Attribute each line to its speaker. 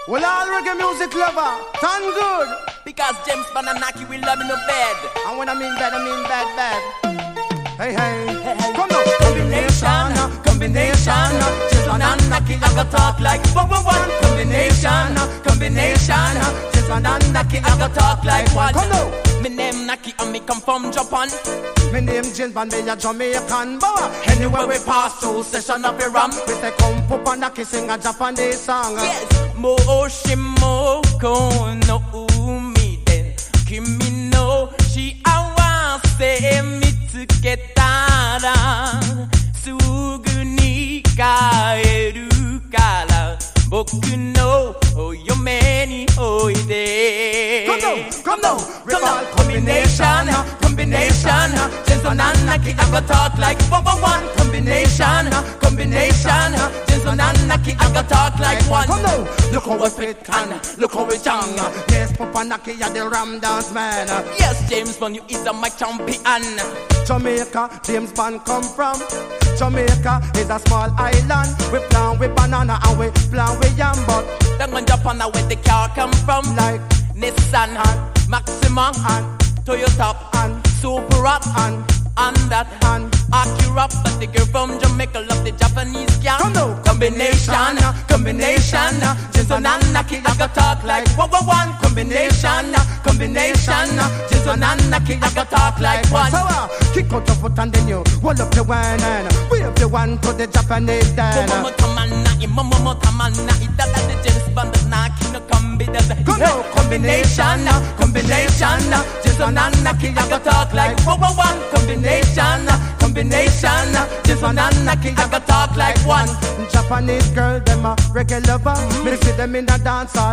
Speaker 1: Well, all reggae music lover, done good.
Speaker 2: Because James Bananaki will love in the bed.
Speaker 1: And when I mean bad, I mean bad, bad. Hey, hey,
Speaker 2: Hey, hey.
Speaker 1: come now.
Speaker 2: Combination, combination. James Bananaki, I go talk like one. Combination. James Bananaki, I go talk like one.
Speaker 1: Come now.
Speaker 2: Me name Naki and me come from Japan.
Speaker 1: My name James Bond, me a Jamaican boy.
Speaker 2: Anywhere we pass through, session of a ram.
Speaker 1: We say come pop and Naki sing a Japanese song.
Speaker 2: Yes, Moshimoko no umiden Kimi no shiawase mitsuketara Sugu ni kaeru kara Boku no oyome ni oide.
Speaker 1: Come now.
Speaker 2: Combination. James Bananaki, I go talk like one. Combination. James Bananaki, I go talk like one.
Speaker 1: Come now. Look how we fit and look how we jang. Yes, Papa Naki, you're the Ram Dance man.
Speaker 2: Yes, James Bond, you is my champion.
Speaker 1: Jamaica, James Bond come from. Jamaica is a small island. We plant with banana and we plant with yam, but
Speaker 2: Down in Japan, where the car come from,
Speaker 1: like
Speaker 2: Nissan, Maxima,
Speaker 1: and
Speaker 2: Toyota,
Speaker 1: and
Speaker 2: Super Rock,
Speaker 1: and
Speaker 2: that,
Speaker 1: and
Speaker 2: Acura. But the girl from Jamaica love the Japanese car.
Speaker 1: Come now.
Speaker 2: Combination. James Bananaki, I go talk like one. Combination. James Bananaki, I go talk like one.
Speaker 1: So kick out your foot and then you hold up the wine and wave the one to the Japanese then.
Speaker 2: Momo tamana, that's the James Bananaki, no combination.
Speaker 1: Come now.
Speaker 2: Combination. James Bananaki, I go talk like one. Combination. James Bananaki, I go talk like one.
Speaker 1: Japanese girl, them a reggae lover. Me see them in a dance hall.